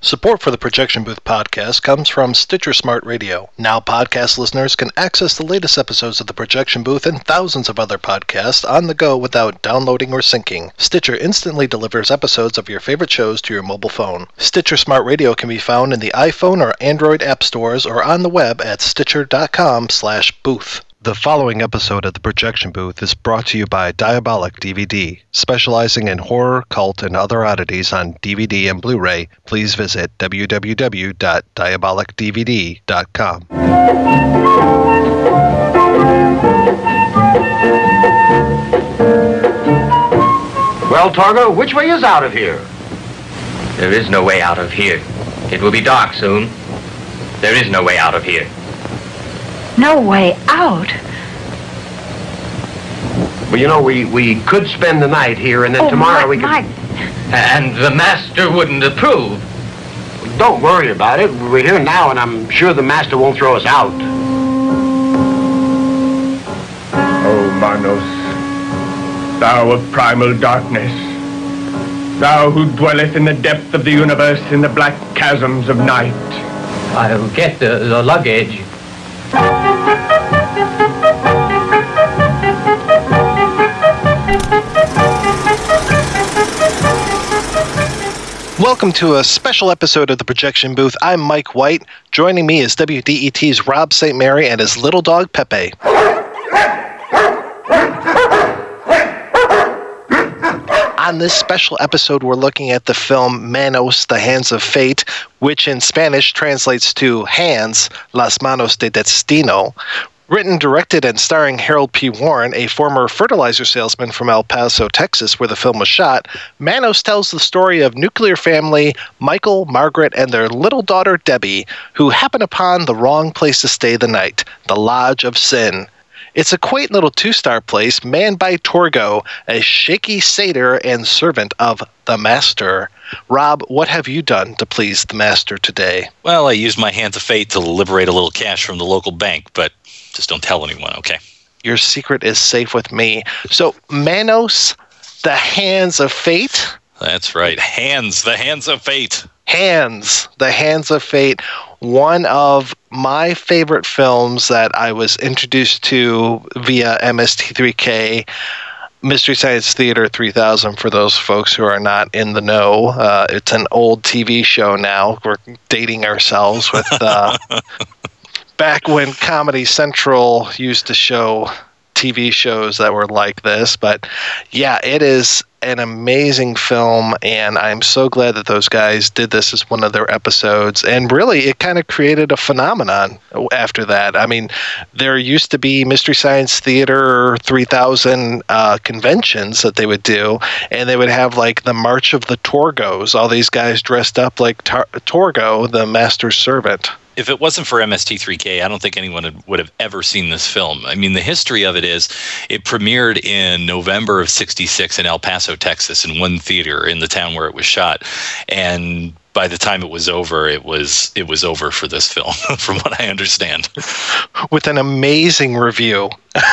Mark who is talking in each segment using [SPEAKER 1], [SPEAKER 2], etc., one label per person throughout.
[SPEAKER 1] Support for the Projection Booth podcast comes from Stitcher Smart Radio. Now podcast listeners can access the latest episodes of the Projection Booth and thousands of other podcasts on the go without downloading or syncing. Stitcher instantly delivers episodes of your favorite shows to your mobile phone. Stitcher Smart Radio can be found in the iPhone or Android app stores or on the web at stitcher.com/booth. The following episode of the Projection Booth is brought to you by Diabolic DVD. Specializing in horror, cult, and other oddities on DVD and Blu-ray, please visit www.diabolicdvd.com.
[SPEAKER 2] Well, Torgo, which way is out of here?
[SPEAKER 3] There is no way out of here. It will be dark soon. There is no way out of here.
[SPEAKER 4] No way out?
[SPEAKER 2] Well, you know, we could spend the night here, and then tomorrow we could...
[SPEAKER 3] And the master wouldn't approve.
[SPEAKER 2] Don't worry about it. We're here now, and I'm sure the master won't throw us out.
[SPEAKER 5] Oh, Manos, thou of primal darkness, thou who dwelleth in the depth of the universe in the black chasms of night.
[SPEAKER 3] I'll get the luggage.
[SPEAKER 1] Welcome to a special episode of the Projection Booth. I'm Mike White. Joining me is WDET's Rob St. Mary and his little dog Pepe. On this special episode, we're looking at the film Manos, The Hands of Fate, which in Spanish translates to Hands, Las Manos de Destino. Written, directed, and starring Harold P. Warren, a former fertilizer salesman from El Paso, Texas, where the film was shot, Manos tells the story of nuclear family Michael, Margaret, and their little daughter Debbie, who happen upon the wrong place to stay the night, the Lodge of Sin. It's a quaint little two-star place manned by Torgo, a shaky satyr and servant of the Master. Rob, what have you done to please the Master today?
[SPEAKER 6] Well, I used my Hands of Fate to liberate a little cash from the local bank, but just don't tell anyone, okay?
[SPEAKER 1] Your secret is safe with me. So, Manos, the Hands of Fate?
[SPEAKER 6] That's right. Hands, the Hands of Fate.
[SPEAKER 1] Hands, the Hands of Fate. One of my favorite films that I was introduced to via MST3K, Mystery Science Theater 3000, for those folks who are not in the know. It's an old TV show now. We're dating ourselves with... back when Comedy Central used to show TV shows that were like this. But yeah, it is an amazing film, and I'm so glad that those guys did this as one of their episodes. And really, it kind of created a phenomenon after that. I mean, there used to be Mystery Science Theater 3000 conventions that they would do, and they would have like the March of the Torgos, all these guys dressed up like Torgo, the master's servant.
[SPEAKER 6] If it wasn't for MST3K, I don't think anyone would have ever seen this film. I mean, the history of it is it premiered in November of '66 in El Paso, Texas, in one theater in the town where it was shot. And by the time it was over, it was over for this film, from what I understand.
[SPEAKER 1] With an amazing review.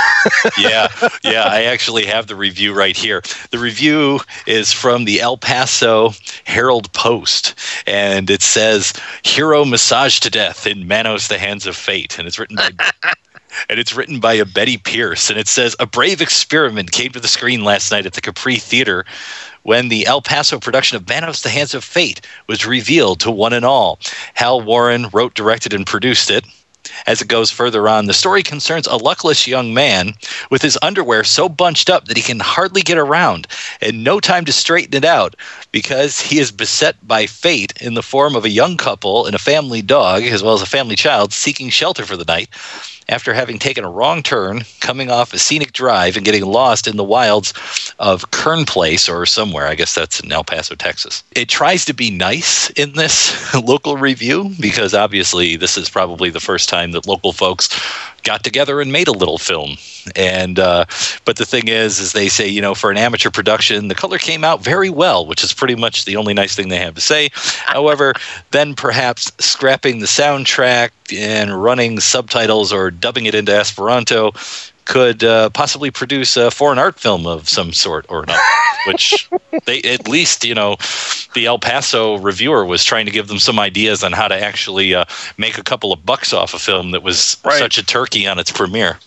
[SPEAKER 6] Yeah, I actually have the review right here. The review is from the El Paso Herald Post, and it says, "Hero massaged to death in Manos, the Hands of Fate," and it's written by... And it's written by a Betty Pierce, and it says, "A brave experiment came to the screen last night at the Capri Theater when the El Paso production of Manos, the Hands of Fate was revealed to one and all. Hal Warren wrote, directed, and produced it. As it goes further on, the story concerns a luckless young man with his underwear so bunched up that he can hardly get around and no time to straighten it out because he is beset by fate in the form of a young couple and a family dog, as well as a family child, seeking shelter for the night after having taken a wrong turn, coming off a scenic drive and getting lost in the wilds of Kern Place or somewhere. I guess that's in El Paso, Texas. It tries to be nice in this local review because obviously this is probably the first time that local folks got together and made a little film. And but the thing is they say, you know, for an amateur production, the color came out very well, which is pretty much the only nice thing they have to say. However, then perhaps scrapping the soundtrack and running subtitles or dubbing it into Esperanto could possibly produce a foreign art film of some sort or not. Which they, at least, the El Paso Reviewer was trying to give them some ideas on how to actually make a couple of bucks off a film that was such a turkey on its premiere.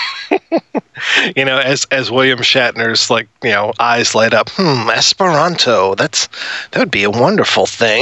[SPEAKER 1] As William Shatner's eyes light up. Esperanto. That would be a wonderful thing.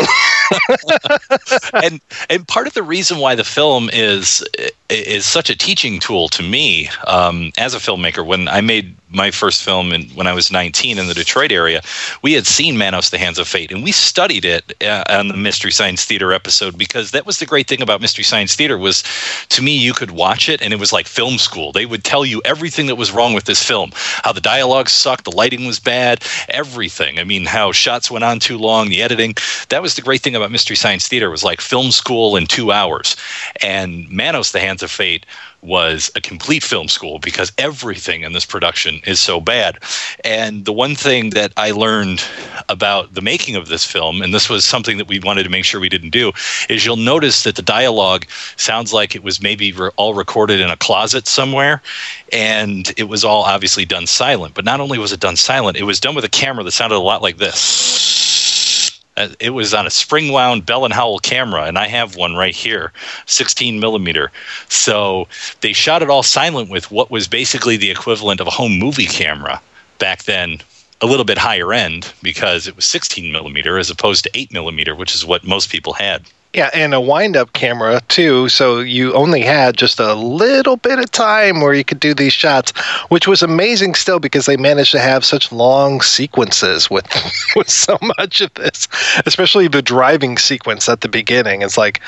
[SPEAKER 6] and part of the reason why the film is such a teaching tool to me as a filmmaker, when I made my first film when I was 19 in the Detroit area, we had seen Manos: The Hands of Fate, and we studied it on the Mystery Science Theater episode, because that was the great thing about Mystery Science Theater was, to me, you could watch it and it was like film school. They would tell you everything that was wrong with this film, how the dialogue sucked, the lighting was bad, everything. I mean, how shots went on too long, the editing. That was the great thing about Mystery Science Theater. It was like film school in 2 hours. And Manos: The Hands of Fate was a complete film school, because everything in this production is so bad. And the one thing that I learned about the making of this film, and this was something that we wanted to make sure we didn't do, is you'll notice that the dialogue sounds like it was maybe all recorded in a closet somewhere, and it was all obviously done silent. But not only was it done silent, it was done with a camera that sounded a lot like this. It was on a spring-wound Bell & Howell camera, and I have one right here, 16 millimeter. So they shot it all silent with what was basically the equivalent of a home movie camera back then, a little bit higher end, because it was 16 millimeter as opposed to 8 millimeter, which is what most people had.
[SPEAKER 1] Yeah, and a wind-up camera, too, so you only had just a little bit of time where you could do these shots, which was amazing still, because they managed to have such long sequences with so much of this, especially the driving sequence at the beginning. It's like,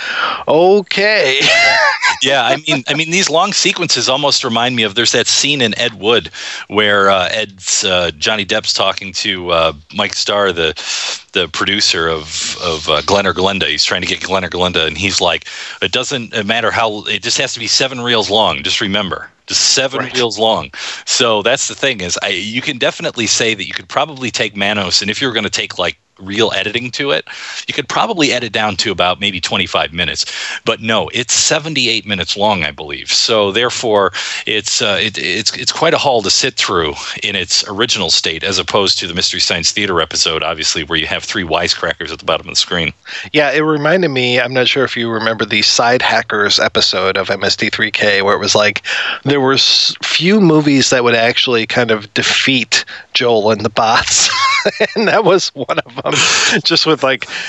[SPEAKER 1] okay.
[SPEAKER 6] Yeah, I mean, these long sequences almost remind me of, there's that scene in Ed Wood where Johnny Depp's talking to Mike Starr, the producer of Glen or Glenda. He's trying to get Glen or Glenda, and he's like, it doesn't matter how, it just has to be 7 reels long. Just remember, just 7 reels long. So that's the thing, is you can definitely say that you could probably take Manos, and if you were going to take real editing to it, you could probably edit down to about maybe 25 minutes. But no, it's 78 minutes long, I believe. So therefore, it's quite a haul to sit through in its original state, as opposed to the Mystery Science Theater episode, obviously, where you have 3 wisecrackers at the bottom of the screen.
[SPEAKER 1] Yeah, it reminded me, I'm not sure if you remember the Side Hackers episode of MST3K, where it was like, there were few movies that would actually kind of defeat Joel and the bots. And that was one of them. Just with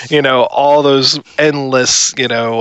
[SPEAKER 1] all those endless,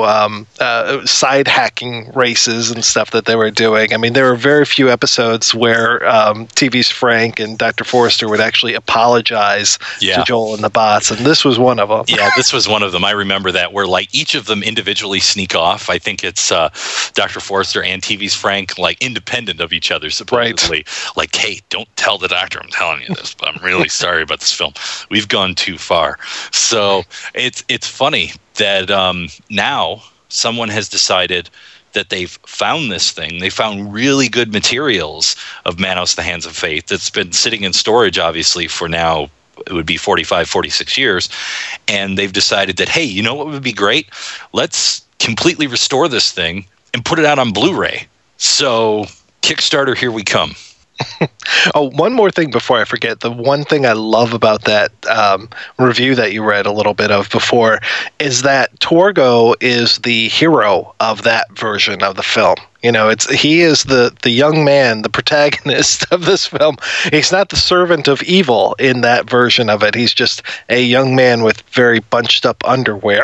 [SPEAKER 1] side hacking races and stuff that they were doing. I mean, there were very few episodes where TV's Frank and Dr. Forrester would actually apologize to Joel and the bots, and this was one of them.
[SPEAKER 6] Yeah, this was one of them. I remember that, where each of them individually sneak off. I think it's Dr. Forrester and TV's Frank, independent of each other, supposedly. Right. Hey, don't tell the doctor I'm telling you this, but I'm really sorry about this film. We've gone too far. So it's funny that now someone has decided that they've found this thing. They found really good materials of Manos: The Hands of Fate that's been sitting in storage, obviously, for now, it would be 45, 46 years. And they've decided that, hey, you know what would be great? Let's completely restore this thing and put it out on Blu-ray. So Kickstarter, here we come.
[SPEAKER 1] Oh, one more thing before I forget. The one thing I love about that review that you read a little bit of before is that Torgo is the hero of that version of the film. He is the young man, the protagonist of this film. He's not the servant of evil in that version of it. He's just a young man with very bunched up underwear.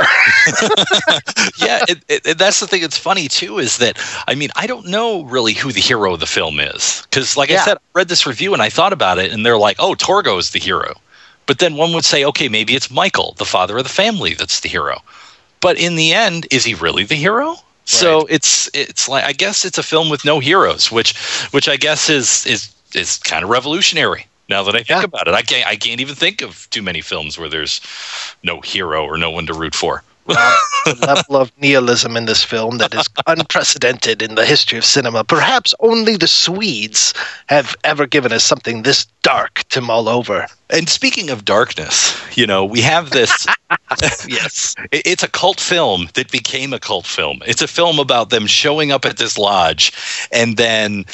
[SPEAKER 6] Yeah, that's the thing that's funny, too, is that, I don't know really who the hero of the film is. Because, I said, I read this review and I thought about it, and they're like, oh, Torgo is the hero. But then one would say, okay, maybe it's Michael, the father of the family, that's the hero. But in the end, is he really the hero? So right. It's like, I guess it's a film with no heroes, which I guess is kind of revolutionary. Now that I think about it, I can't even think of too many films where there's no hero or no one to root for.
[SPEAKER 1] The level of nihilism in this film that is unprecedented in the history of cinema. Perhaps only the Swedes have ever given us something this dark to mull over.
[SPEAKER 6] And speaking of darkness, we have this.
[SPEAKER 1] Yes.
[SPEAKER 6] It's a cult film that became a cult film. It's a film about them showing up at this lodge and then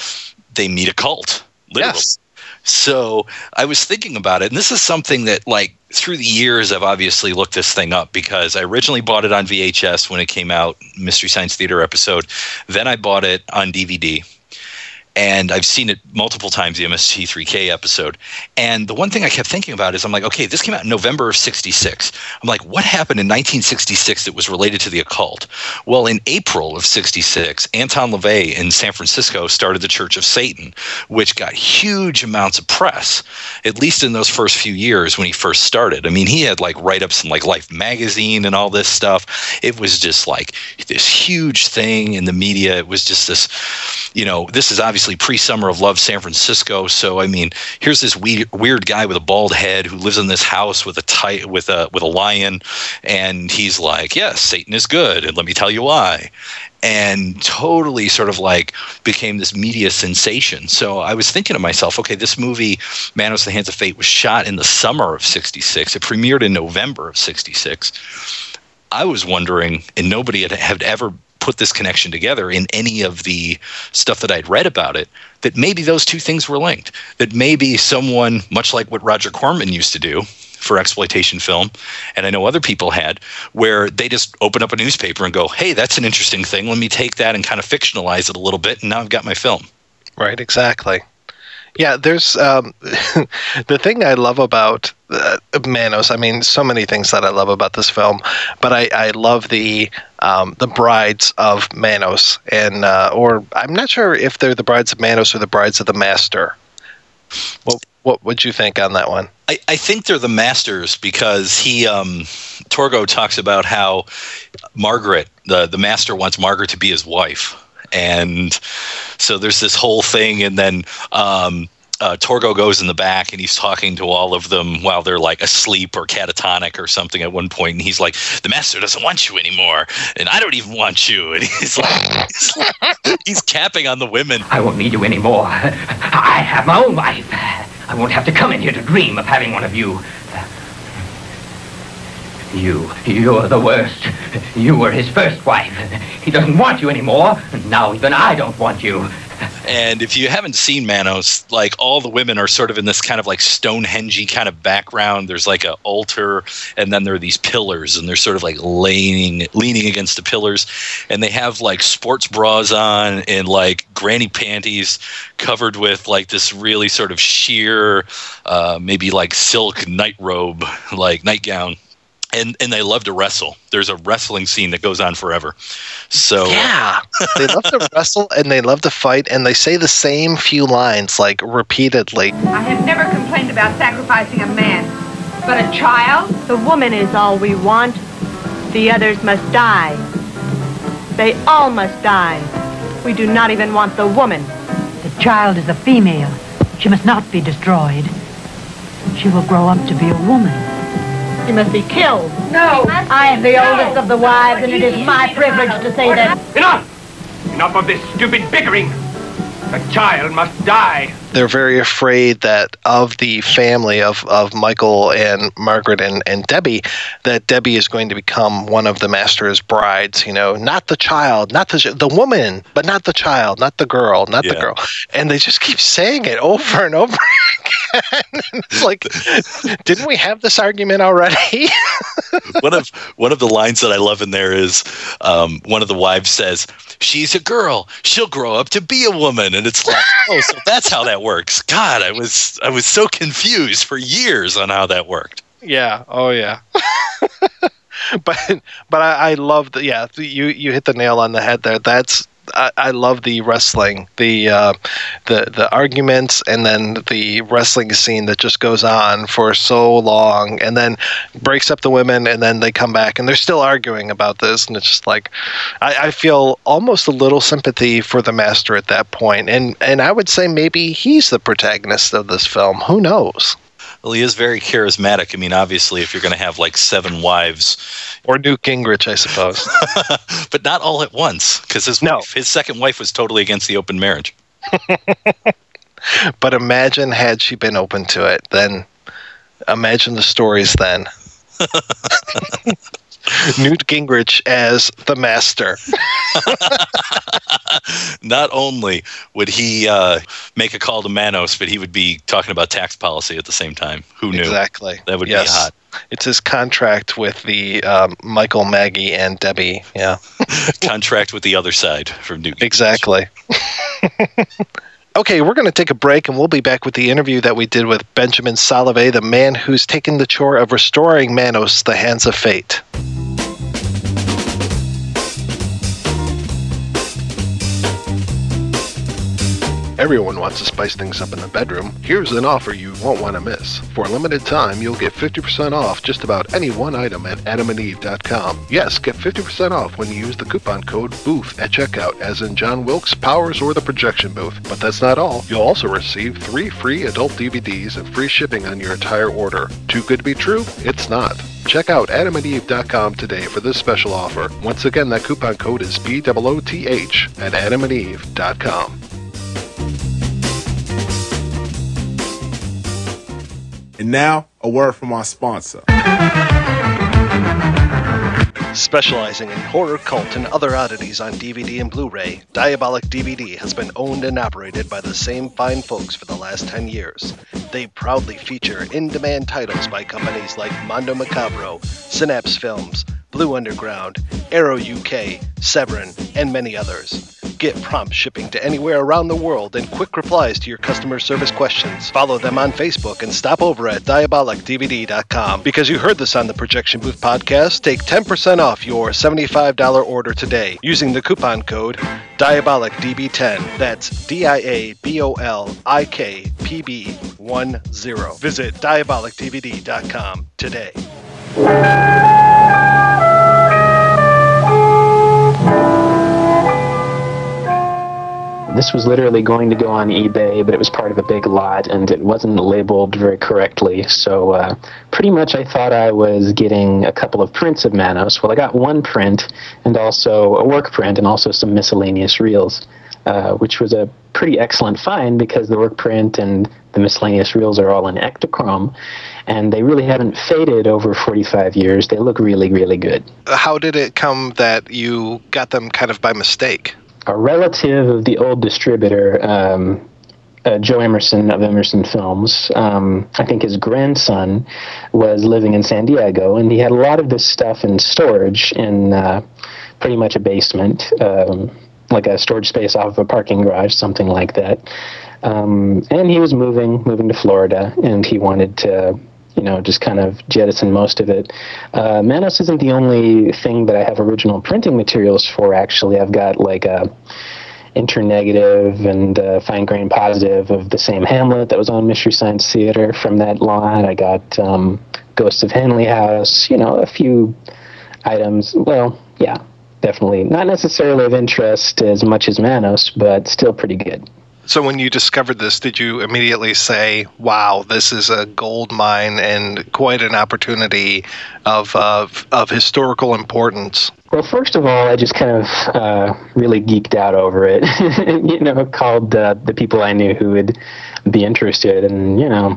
[SPEAKER 6] they meet a cult, literally.
[SPEAKER 1] Yes.
[SPEAKER 6] So I was thinking about it, and this is something that, like, through the years, I've obviously looked this thing up because I originally bought it on VHS when it came out, Mystery Science Theater episode. Then I bought it on DVD. And I've seen it multiple times, the MST3K episode. And the one thing I kept thinking about is I'm like, okay, this came out in November of 66. I'm like, what happened in 1966 that was related to the occult? Well, in April of 66, Anton LaVey in San Francisco started the Church of Satan, which got huge amounts of press, at least in those first few years when he first started. I mean, he had like write-ups in like Life magazine and all this stuff. It was just like this huge thing in the media. It was just this, this is obviously pre-Summer of Love San Francisco. So I mean, here's this weird guy with a bald head who lives in this house with a lion, and he's like, yes, Satan is good, and let me tell you why. And totally sort of like became this media sensation. So I was thinking to myself, okay, this movie, Manos, the Hands of Fate, was shot in the summer of 66. It premiered in November of 66. I was wondering, and nobody had ever put this connection together in any of the stuff that I'd read about it, that maybe those two things were linked. That maybe someone, much like what Roger Corman used to do for exploitation film, and I know other people had, where they just open up a newspaper and go, hey, that's an interesting thing. Let me take that and kind of fictionalize it a little bit, and now I've got my film.
[SPEAKER 1] Right, exactly. Yeah, there's the thing I love about Manos. I mean, so many things that I love about this film, but I love the brides of Manos, and or I'm not sure if they're the brides of Manos or the brides of the Master. What would you think on that one?
[SPEAKER 6] I think they're the Masters because Torgo talks about how Margaret, the Master, wants Margaret to be his wife. And so there's this whole thing, and then Torgo goes in the back, and he's talking to all of them while they're like asleep or catatonic or something at one point, and he's like, the Master doesn't want you anymore, and I don't even want you. And he's capping on the women.
[SPEAKER 3] I won't need you anymore. I have my own life. I won't have to come in here to dream of having one of you. You're the worst. You were his first wife. He doesn't want you anymore. Now even I don't want you.
[SPEAKER 6] And if you haven't seen Manos, like all the women are sort of in this kind of like Stonehenge-y kind of background. There's like an altar, and then there are these pillars, and they're sort of like leaning against the pillars, and they have like sports bras on and like granny panties covered with like this really sort of sheer, maybe like silk nightrobe, like nightgown. And they love to wrestle. There's a wrestling scene that goes on forever. So
[SPEAKER 1] yeah, they love to wrestle and they love to fight, and they say the same few lines like repeatedly.
[SPEAKER 4] I have never complained about sacrificing a man, but a child?
[SPEAKER 7] The woman is all we want. The others must die. They all must die. We do not even want the woman.
[SPEAKER 8] The child is a female. She must not be destroyed. She will grow up to be a woman.
[SPEAKER 7] She must be killed.
[SPEAKER 4] No.
[SPEAKER 7] I am the oldest of the wives, and it is my privilege to say that.
[SPEAKER 5] Enough of this stupid bickering. The child must die.
[SPEAKER 1] They're very afraid that of the family of Michael and Margaret and Debbie, that Debbie is going to become one of the Master's brides. Not the child, not the woman, but not the child, not the girl, not the girl. And they just keep saying it over and over again. It's like, didn't we have this argument already?
[SPEAKER 6] One of the lines that I love in there is one of the wives says, "She's a girl. She'll grow up to be a woman." And it's like, oh, so that's how that works. God, I was so confused for years on how that worked.
[SPEAKER 1] Yeah. Oh, yeah. but I love the you hit the nail on the head there. I love the wrestling, the arguments, and then the wrestling scene that just goes on for so long, and then breaks up the women, and then they come back and they're still arguing about this, and it's just like I feel almost a little sympathy for the Master at that point, and I would say maybe he's the protagonist of this film. Who knows?
[SPEAKER 6] Well, he is very charismatic. I mean, obviously, if you're going to have like 7 wives,
[SPEAKER 1] or Newt Gingrich, I suppose,
[SPEAKER 6] but not all at once, because his second wife was totally against the open marriage.
[SPEAKER 1] But imagine had she been open to it, then imagine the stories then. Newt Gingrich as the Master.
[SPEAKER 6] Not only would he make a call to Manos, but he would be talking about tax policy at the same time. Who knew?
[SPEAKER 1] Exactly.
[SPEAKER 6] That would be hot.
[SPEAKER 1] It's his contract with the Michael, Maggie, and Debbie. Yeah.
[SPEAKER 6] Contract with the other side from Newt Gingrich.
[SPEAKER 1] Exactly. Okay, we're going to take a break, and we'll be back with the interview that we did with Benjamin Salovey, the man who's taken the chore of restoring Manos, the Hands of Fate.
[SPEAKER 9] Everyone wants to spice things up in the bedroom. Here's an offer you won't want to miss. For a limited time, you'll get 50% off just about any one item at adamandeve.com. Yes, get 50% off when you use the coupon code BOOTH at checkout, as in John Wilkes, Powers, or the Projection Booth. But that's not all. You'll also receive 3 free adult DVDs and free shipping on your entire order. Too good to be true? It's not. Check out adamandeve.com today for this special offer. Once again, that coupon code is BOOTH at adamandeve.com.
[SPEAKER 10] And now, a word from our sponsor.
[SPEAKER 1] Specializing in horror, cult, and other oddities on DVD and Blu-ray, Diabolic DVD has been owned and operated by the same fine folks for the last 10 years. They proudly feature in-demand titles by companies like Mondo Macabro, Synapse Films, Blue Underground, Arrow UK, Severin, and many others. Get prompt shipping to anywhere around the world and quick replies to your customer service questions. Follow them on Facebook and stop over at DiabolicDVD.com. Because you heard this on the Projection Booth podcast, take 10% off your $75 order today using the coupon code DiabolicDB10. That's DIABOLIKPB10. Visit DiabolicDVD.com today.
[SPEAKER 11] This was literally going to go on eBay, but it was part of a big lot, and it wasn't labeled very correctly. So pretty much I thought I was getting a couple of prints of Manos. Well, I got one print, and also a work print, and also some miscellaneous reels, which was a pretty excellent find because the work print and the miscellaneous reels are all in Ektachrome, and they really haven't faded over 45 years. They look really, really good.
[SPEAKER 1] How did it come that you got them kind of by mistake?
[SPEAKER 11] A relative of the old distributor, Joe Emerson of Emerson Films, I think his grandson was living in San Diego, and he had a lot of this stuff in storage in pretty much a basement, like a storage space off of a parking garage, something like that. And he was moving to Florida, and he wanted to just kind of jettison most of it. Manos isn't the only thing that I have original printing materials for, actually. I've got like a internegative and fine grain positive of the same Hamlet that was on Mystery Science Theater from that lot. I got Ghosts of Henley House, a few items. Well, yeah, definitely. Not necessarily of interest as much as Manos, but still pretty good.
[SPEAKER 1] So when you discovered this, did you immediately say, wow, this is a gold mine and quite an opportunity of historical importance?
[SPEAKER 11] Well, first of all, I just kind of really geeked out over it. Called the people I knew who would be interested. And,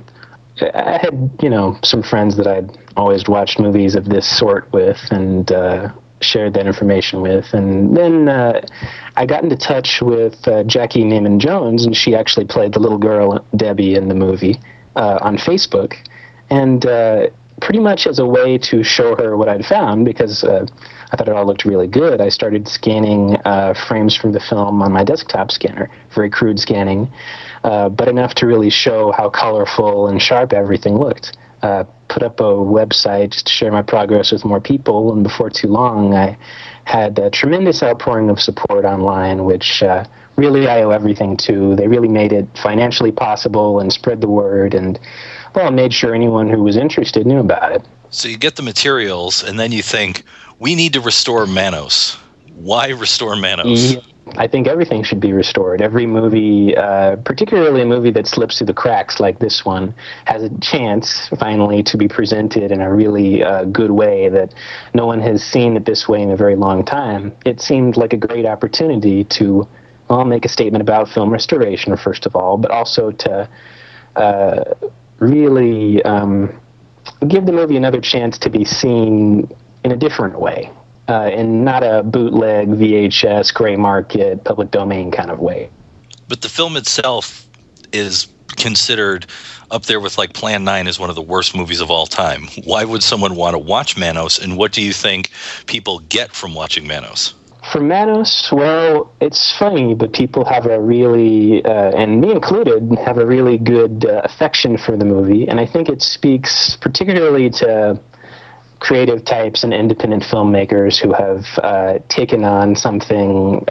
[SPEAKER 11] I had, some friends that I'd always watched movies of this sort with and shared that information with. And then I got into touch with Jackie Neiman Jones, and she actually played the little girl, Debbie, in the movie on Facebook. And pretty much as a way to show her what I'd found, because I thought it all looked really good, I started scanning frames from the film on my desktop scanner, very crude scanning, but enough to really show how colorful and sharp everything looked. Put up a website just to share my progress with more people, and before too long I had a tremendous outpouring of support online, which really I owe everything to. They really made it financially possible and spread the word, and made sure anyone who was interested knew about it.
[SPEAKER 6] So you get the materials, and then you think, we need to restore Manos. Why restore Manos?
[SPEAKER 11] I think everything should be restored. Every movie, particularly a movie that slips through the cracks like this one, has a chance, finally, to be presented in a really good way that no one has seen it this way in a very long time. It seemed like a great opportunity to, make a statement about film restoration, first of all, but also to really give the movie another chance to be seen in a different way, in not a bootleg, VHS, gray market, public domain kind of way.
[SPEAKER 6] But the film itself is considered up there with like Plan 9 as one of the worst movies of all time. Why would someone want to watch Manos, and what do you think people get from watching Manos?
[SPEAKER 11] For Manos, well, it's funny, but people have a really, and me included, have a really good affection for the movie, and I think it speaks particularly to creative types and independent filmmakers who have taken on something.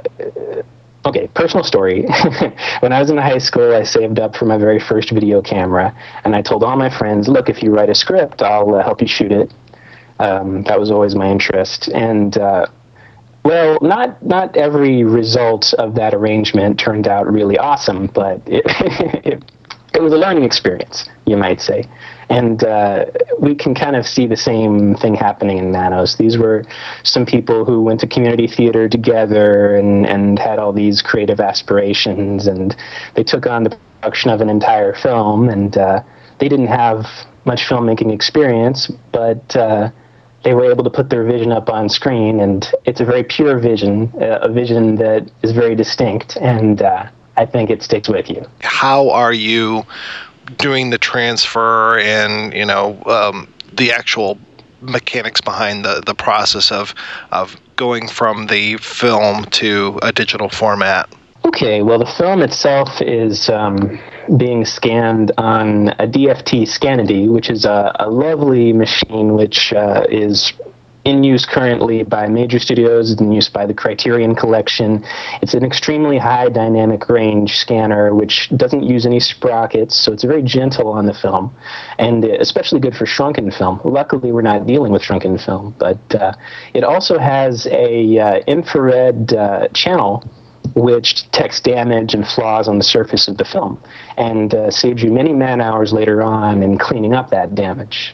[SPEAKER 11] Okay, personal story. When I was in high school, I saved up for my very first video camera, and I told all my friends, look, if you write a script, I'll help you shoot it. That was always my interest, and well, not every result of that arrangement turned out really awesome, but it was a learning experience, you might say. And we can kind of see the same thing happening in Manos. These were some people who went to community theater together and had all these creative aspirations, and they took on the production of an entire film, and they didn't have much filmmaking experience, but they were able to put their vision up on screen, and it's a very pure vision, a vision that is very distinct, and I think it sticks with you.
[SPEAKER 1] How are you doing the transfer and, the actual mechanics behind the process of going from the film to a digital format?
[SPEAKER 11] Okay, well, the film itself is being scanned on a DFT Scanity, which is a lovely machine which is in use currently by major studios, in use by the Criterion Collection. It's an extremely high dynamic range scanner which doesn't use any sprockets, so it's very gentle on the film, and especially good for shrunken film. Luckily, we're not dealing with shrunken film, but it also has a infrared channel which detects damage and flaws on the surface of the film, and saves you many man-hours later on in cleaning up that damage.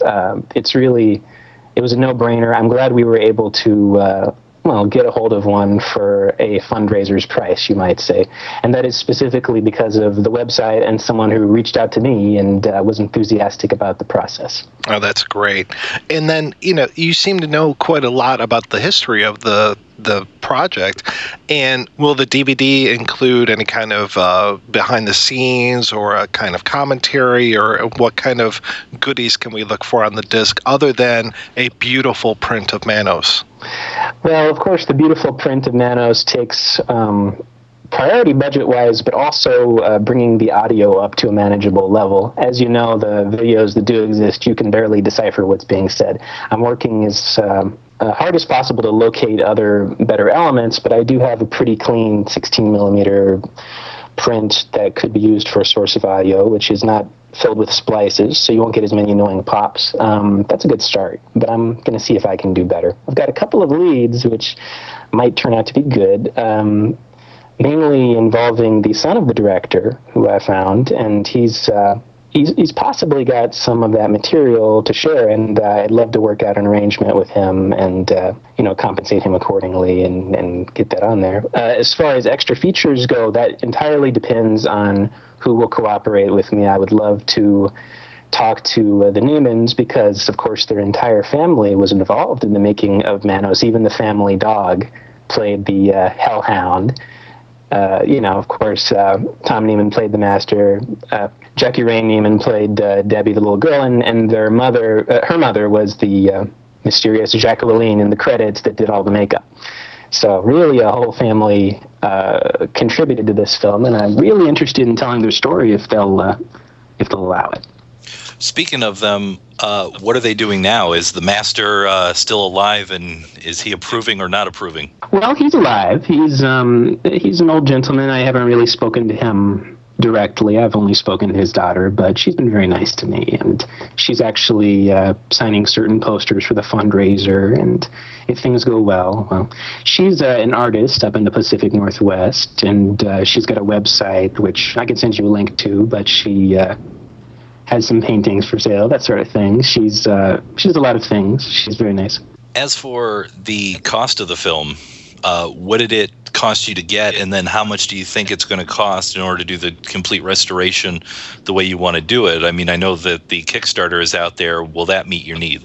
[SPEAKER 11] It was a no-brainer. I'm glad we were able to get a hold of one for a fundraiser's price, you might say. And that is specifically because of the website and someone who reached out to me and was enthusiastic about the process.
[SPEAKER 1] Oh, that's great. And then, you seem to know quite a lot about the history of the project. And will the DVD include any kind of behind the scenes or a kind of commentary, or what kind of goodies can we look for on the disc other than a beautiful print of Manos?
[SPEAKER 11] Well, of course, the beautiful print of Manos takes priority budget-wise, but also bringing the audio up to a manageable level. As you know, the videos that do exist, you can barely decipher what's being said. I'm working as hard as possible to locate other better elements, but I do have a pretty clean 16mm print that could be used for a source of audio, which is not filled with splices, so you won't get as many annoying pops. That's a good start, but I'm going to see if I can do better. I've got a couple of leads which might turn out to be good, mainly involving the son of the director, who I found, and he's possibly got some of that material to share, and I'd love to work out an arrangement with him and compensate him accordingly and get that on there. As far as extra features go, that entirely depends on who will cooperate with me. I would love to talk to the Newmans, because of course their entire family was involved in the making of Manos. Even the family dog played the hellhound. Of course, Tom Neiman played the master. Jackie Ray Neiman played Debbie, the little girl, and their mother, her mother, was the mysterious Jacqueline in the credits that did all the makeup. So really, a whole family contributed to this film, and I'm really interested in telling their story if they'll allow it.
[SPEAKER 6] Speaking of them, what are they doing now? Is the master still alive, and is he approving or not approving?
[SPEAKER 11] Well, he's alive. He's an old gentleman. I haven't really spoken to him directly. I've only spoken to his daughter, but she's been very nice to me, and she's actually signing certain posters for the fundraiser, and if things go well, she's an artist up in the Pacific Northwest, and she's got a website, which I can send you a link to, but she has some paintings for sale, that sort of thing. She's a lot of things. She's very nice.
[SPEAKER 6] As for the cost of the film, what did it cost you to get, and then how much do you think it's going to cost in order to do the complete restoration the way you want to do it? I mean, I know that the Kickstarter is out there. Will that meet your needs?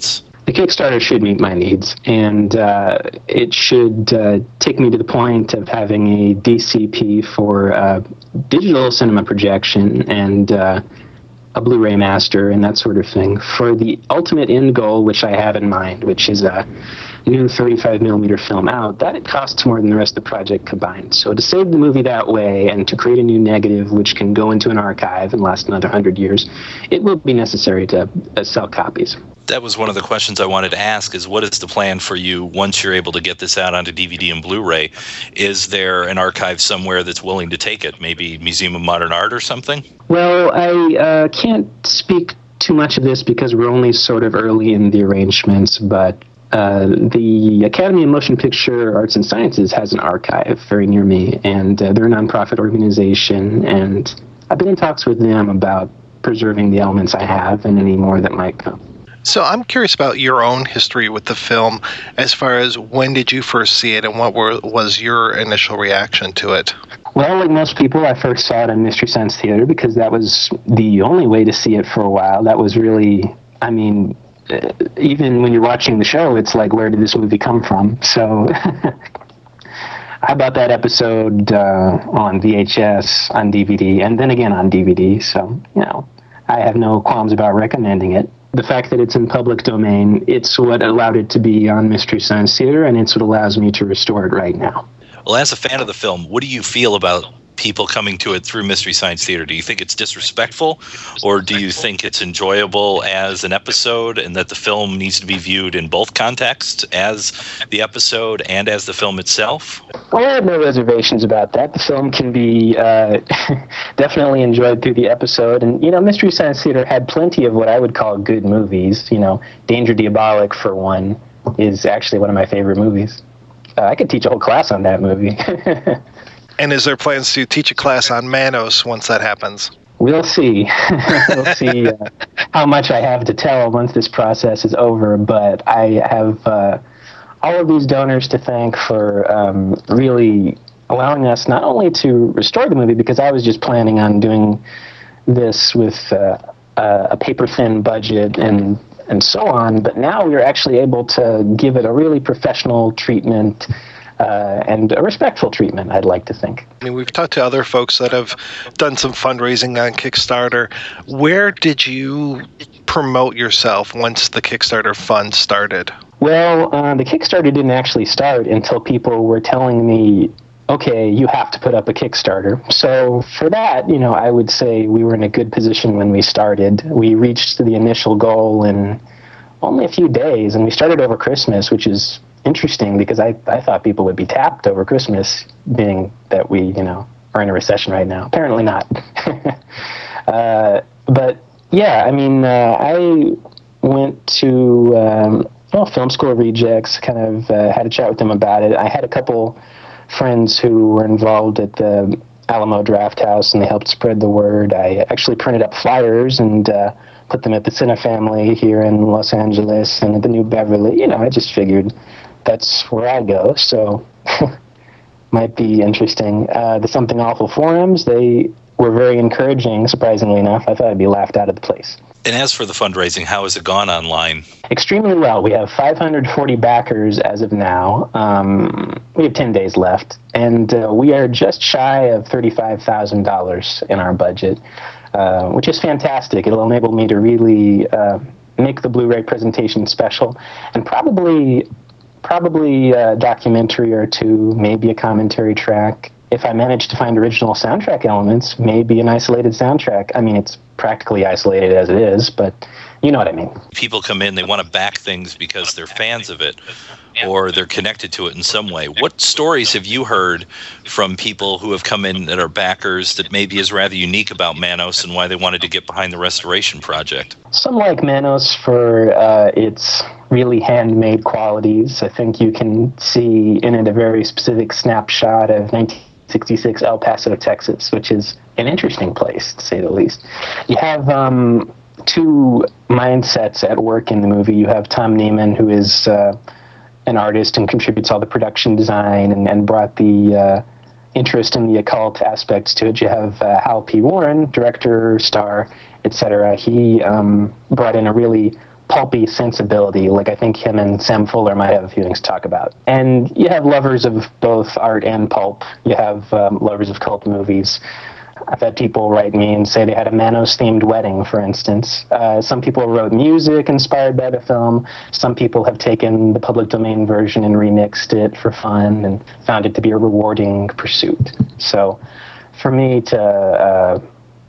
[SPEAKER 11] The Kickstarter should meet my needs, and it should take me to the point of having a DCP for digital cinema projection and a Blu-ray master and that sort of thing for the ultimate end goal, which I have in mind, which is a new 35mm film out. That it costs more than the rest of the project combined. So to save the movie that way and to create a new negative which can go into an archive and last another 100 years, it will be necessary to sell copies.
[SPEAKER 6] That was one of the questions I wanted to ask, is what is the plan for you once you're able to get this out onto DVD and Blu-ray? Is there an archive somewhere that's willing to take it? Maybe Museum of Modern Art or something?
[SPEAKER 11] Well, I can't speak too much of this because we're only sort of early in the arrangements, but the Academy of Motion Picture Arts and Sciences has an archive very near me, and they're a nonprofit organization, and I've been in talks with them about preserving the elements I have and any more that might come.
[SPEAKER 1] So I'm curious about your own history with the film, as far as when did you first see it and what was your initial reaction to it?
[SPEAKER 11] Well, like most people, I first saw it in Mystery Science Theater because that was the only way to see it for a while. That was really, I mean, even when you're watching the show, it's like, where did this movie come from? So I bought that episode on VHS, on DVD, and then again on DVD. So, you know, I have no qualms about recommending it. The fact that it's in public domain, it's what allowed it to be on Mystery Science Theater, and it's what allows me to restore it right now.
[SPEAKER 6] Well, as a fan of the film, what do you feel about people coming to it through Mystery Science Theater? Do you think it's disrespectful, or do you think it's enjoyable as an episode and that the film needs to be viewed in both contexts, as the episode and as the film itself?
[SPEAKER 11] Well, I have no reservations about that. The film can be definitely enjoyed through the episode. And, you know, Mystery Science Theater had plenty of what I would call good movies. You know, Danger Diabolic, for one, is actually one of my favorite movies. I could teach a whole class on that movie.
[SPEAKER 1] And is there plans to teach a class on Manos once that happens?
[SPEAKER 11] We'll see. We'll see how much I have to tell once this process is over. But I have all of these donors to thank for really allowing us not only to restore the movie, because I was just planning on doing this with a paper-thin budget and so on, but now we're actually able to give it a really professional treatment and a respectful treatment, I'd like to think.
[SPEAKER 1] I mean, we've talked to other folks that have done some fundraising on Kickstarter. Where did you promote yourself once the Kickstarter fund started?
[SPEAKER 11] Well, the Kickstarter didn't actually start until people were telling me, okay, you have to put up a Kickstarter. So for that, you know, I would say we were in a good position when we started. We reached the initial goal in only a few days, and we started over Christmas, which is interesting because I thought people would be tapped over Christmas, being that we, you know, are in a recession right now. Apparently not. But yeah, I mean, I went to Film School of Rejects, kind of had a chat with them about it. I had a couple friends who were involved at the Alamo Draft House, and they helped spread the word. I actually printed up flyers and put them at the Cine Family here in Los Angeles and at the New Beverly. You know, I just figured that's where I go, so might be interesting. The Something Awful forums, they were very encouraging, surprisingly enough. I thought I'd be laughed out of the place.
[SPEAKER 6] And as for the fundraising, how has it gone online?
[SPEAKER 11] Extremely well. We have 540 backers as of now. We have 10 days left, and we are just shy of $35,000 in our budget, which is fantastic. It'll enable me to really make the Blu-ray presentation special, and probably a documentary or two, maybe a commentary track. If I manage to find original soundtrack elements, maybe an isolated soundtrack. I mean, it's practically isolated as it is, but you know what I mean.
[SPEAKER 6] People come in, they want to back things because they're fans of it or they're connected to it in some way. What stories have you heard from people who have come in that are backers that maybe is rather unique about Manos and why they wanted to get behind the restoration project? Some
[SPEAKER 11] like Manos for its really handmade qualities. I think you can see in it a very specific snapshot of 1966 El Paso, Texas, which is an interesting place, to say the least. You have two mindsets at work in the movie. You have Tom Neiman, who is an artist and contributes all the production design and brought the interest in the occult aspects to it. You have Hal P. Warren, director, star, etc. He brought in a really pulpy sensibility, like I think him and Sam Fuller might have a few things to talk about. And you have lovers of both art and pulp. You have lovers of cult movies. I've had people write me and say they had a Manos-themed wedding, for instance. Some people wrote music inspired by the film. Some people have taken the public domain version and remixed it for fun and found it to be a rewarding pursuit. So for me to,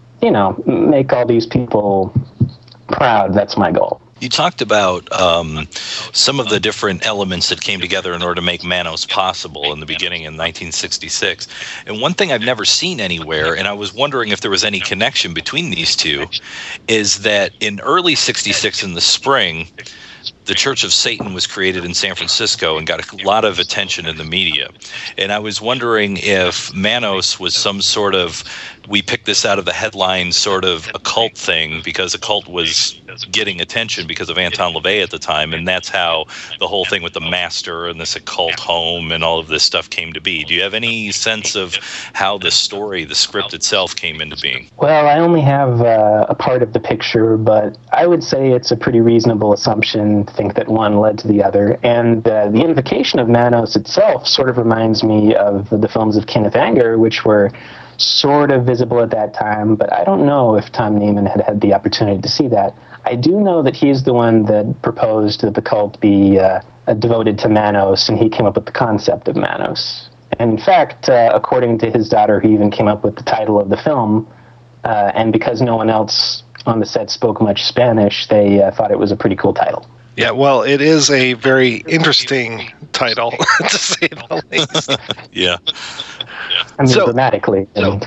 [SPEAKER 11] make all these people proud, that's my goal.
[SPEAKER 6] You talked about some of the different elements that came together in order to make Manos possible in the beginning in 1966. And one thing I've never seen anywhere, and I was wondering if there was any connection between these two, is that in early 66 in the spring, the Church of Satan was created in San Francisco and got a lot of attention in the media. And I was wondering if Manos was some sort of, we picked this out of the headline, sort of occult thing, because a cult was getting attention because of Anton LaVey at the time, and that's how the whole thing with the master and this occult home and all of this stuff came to be. Do you have any sense of how the story, the script itself, came into being?
[SPEAKER 11] Well, I only have a part of the picture, but I would say it's a pretty reasonable assumption to think that one led to the other. And the invocation of Manos itself sort of reminds me of the films of Kenneth Anger, which were sort of visible at that time, but I don't know if Tom Neiman had had the opportunity to see that. I do know that he's the one that proposed that the cult be devoted to Manos, and he came up with the concept of Manos. And in fact, according to his daughter, he even came up with the title of the film, and because no one else on the set spoke much Spanish, they thought it was a pretty cool title.
[SPEAKER 1] Yeah, well, it is a very interesting title, to say the least.
[SPEAKER 6] Yeah.
[SPEAKER 11] I mean, dramatically.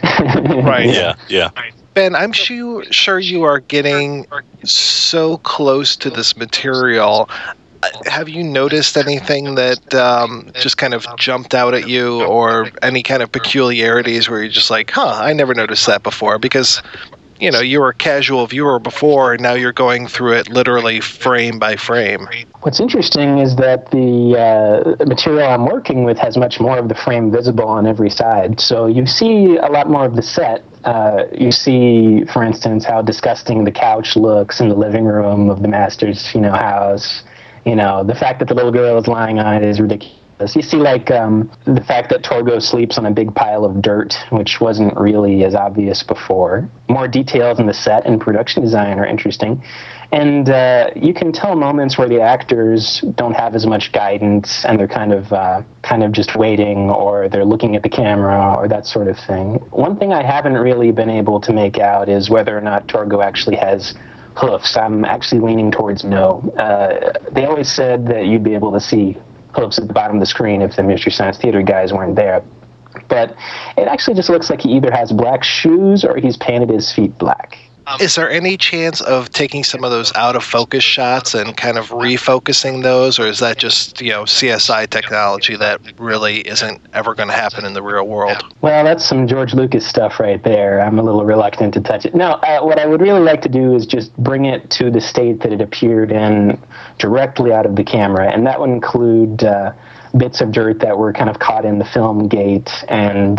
[SPEAKER 1] Right.
[SPEAKER 6] Yeah.
[SPEAKER 1] Ben, I'm sure you are getting so close to this material. Have you noticed anything that just kind of jumped out at you, or any kind of peculiarities where you're just like, I never noticed that before? Because you were a casual viewer before, and now you're going through it literally frame by frame.
[SPEAKER 11] What's interesting is that the material I'm working with has much more of the frame visible on every side. So you see a lot more of the set. You see, for instance, how disgusting the couch looks in the living room of the master's, house. The fact that the little girl is lying on it is ridiculous. You see, the fact that Torgo sleeps on a big pile of dirt, which wasn't really as obvious before. More details in the set and production design are interesting. And you can tell moments where the actors don't have as much guidance, and they're kind of just waiting, or they're looking at the camera, or that sort of thing. One thing I haven't really been able to make out is whether or not Torgo actually has hoofs. I'm actually leaning towards no. They always said that you'd be able to see hoofs at the bottom of the screen if the Mystery Science Theater guys weren't there. But it actually just looks like he either has black shoes or he's painted his feet black.
[SPEAKER 1] Is there any chance of taking some of those out of focus shots and kind of refocusing those, or is that just CSI technology that really isn't ever going to happen in the real world?
[SPEAKER 11] Well, that's some George Lucas stuff right there. I'm a little reluctant to touch it. No, what I would really like to do is just bring it to the state that it appeared in directly out of the camera, and that would include bits of dirt that were kind of caught in the film gate and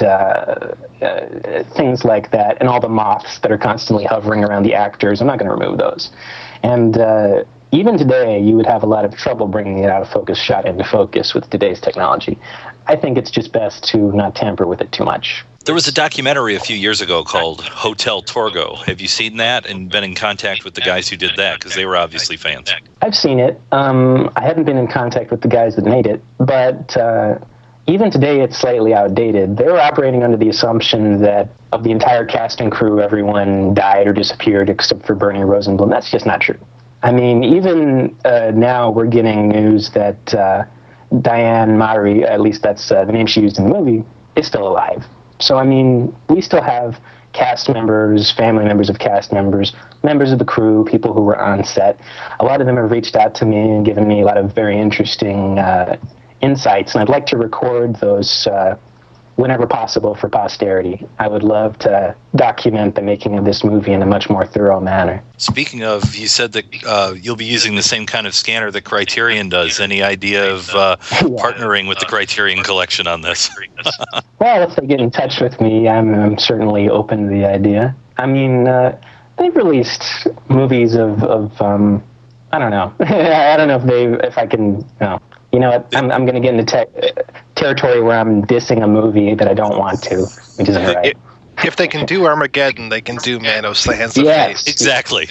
[SPEAKER 11] things like that, and all the moths that are constantly hovering around the actors. I'm not going to remove those. And even today, you would have a lot of trouble bringing it out of focus shot into focus with today's technology. I think it's just best to not tamper with it too much.
[SPEAKER 6] There was a documentary a few years ago called Hotel Torgo. Have you seen that and been in contact with the guys who did that? Because they were obviously fans.
[SPEAKER 11] I've seen it. I haven't been in contact with the guys that made it, but even today it's slightly outdated. They were operating under the assumption that of the entire cast and crew, everyone died or disappeared except for Bernie Rosenblum. That's just not true. I mean, even now we're getting news that Diane Mowry, at least that's the name she used in the movie, is still alive. So, I mean, we still have cast members, family members of cast members, members of the crew, people who were on set. A lot of them have reached out to me and given me a lot of very interesting insights, and I'd like to record those whenever possible for posterity. I would love to document the making of this movie in a much more thorough manner.
[SPEAKER 6] Speaking of, you said that you'll be using the same kind of scanner that Criterion does. Any idea of partnering with the Criterion Collection on this?
[SPEAKER 11] Well, if they get in touch with me, I'm certainly open to the idea. I mean, they've released movies of I don't know. I don't know if I can. No. You know what? I'm going to get into territory where I'm dissing a movie that I don't want to, which isn't right.
[SPEAKER 1] If they can do Armageddon, they can do Manos, the Hands of
[SPEAKER 11] Yes.
[SPEAKER 1] Fate.
[SPEAKER 6] Exactly.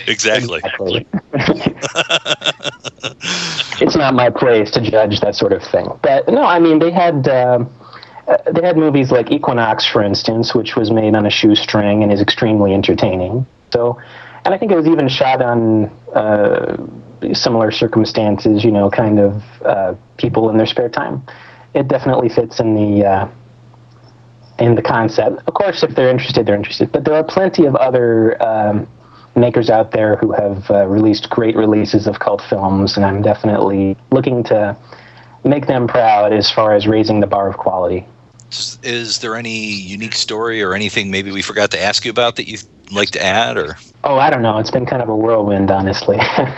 [SPEAKER 11] It's not my place to judge that sort of thing. But no, I mean, they had movies like Equinox, for instance, which was made on a shoestring and is extremely entertaining. So, and I think it was even shot on similar circumstances, you know, kind of people in their spare time. It definitely fits in the concept. Of course, if they're interested, they're interested. But there are plenty of other makers out there who have released great releases of cult films, and I'm definitely looking to make them proud as far as raising the bar of quality.
[SPEAKER 6] Is there any unique story or anything maybe we forgot to ask you about that you'd like to add? Or
[SPEAKER 11] Oh, I don't know. It's been kind of a whirlwind, honestly.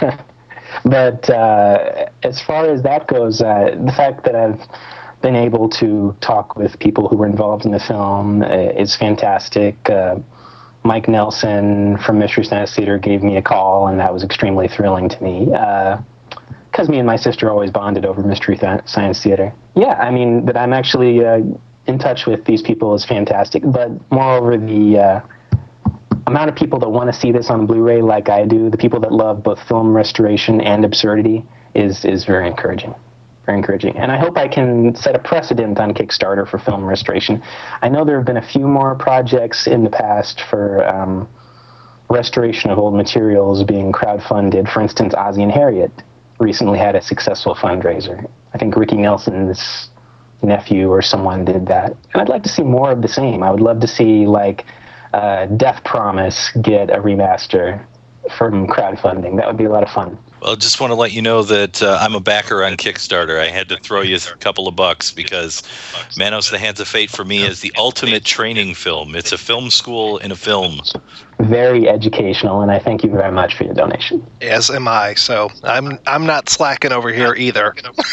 [SPEAKER 11] But as far as that goes, the fact that I've been able to talk with people who were involved in the film is fantastic. Mike Nelson from Mystery Science Theater gave me a call, and that was extremely thrilling to me. Because me and my sister always bonded over Mystery Science Theater. Yeah, I mean, that I'm actually in touch with these people is fantastic. But moreover, the amount of people that want to see this on Blu-ray like I do, the people that love both film restoration and absurdity, is very encouraging. Very encouraging. And I hope I can set a precedent on Kickstarter for film restoration. I know there have been a few more projects in the past for restoration of old materials being crowdfunded. For instance, Ozzie and Harriet recently had a successful fundraiser. I think Ricky Nelson's nephew or someone did that. And I'd like to see more of the same. I would love to see, like, Death Promise get a remaster from crowdfunding. That would be a lot of fun.
[SPEAKER 6] Well, I just want to let you know that I'm a backer on Kickstarter. I had to throw you a couple of bucks because Manos, the Hands of Fate for me is the ultimate training film. It's a film school in a film.
[SPEAKER 11] Very educational, and I thank you very much for your donation.
[SPEAKER 1] As am I. So I'm not slacking over here either.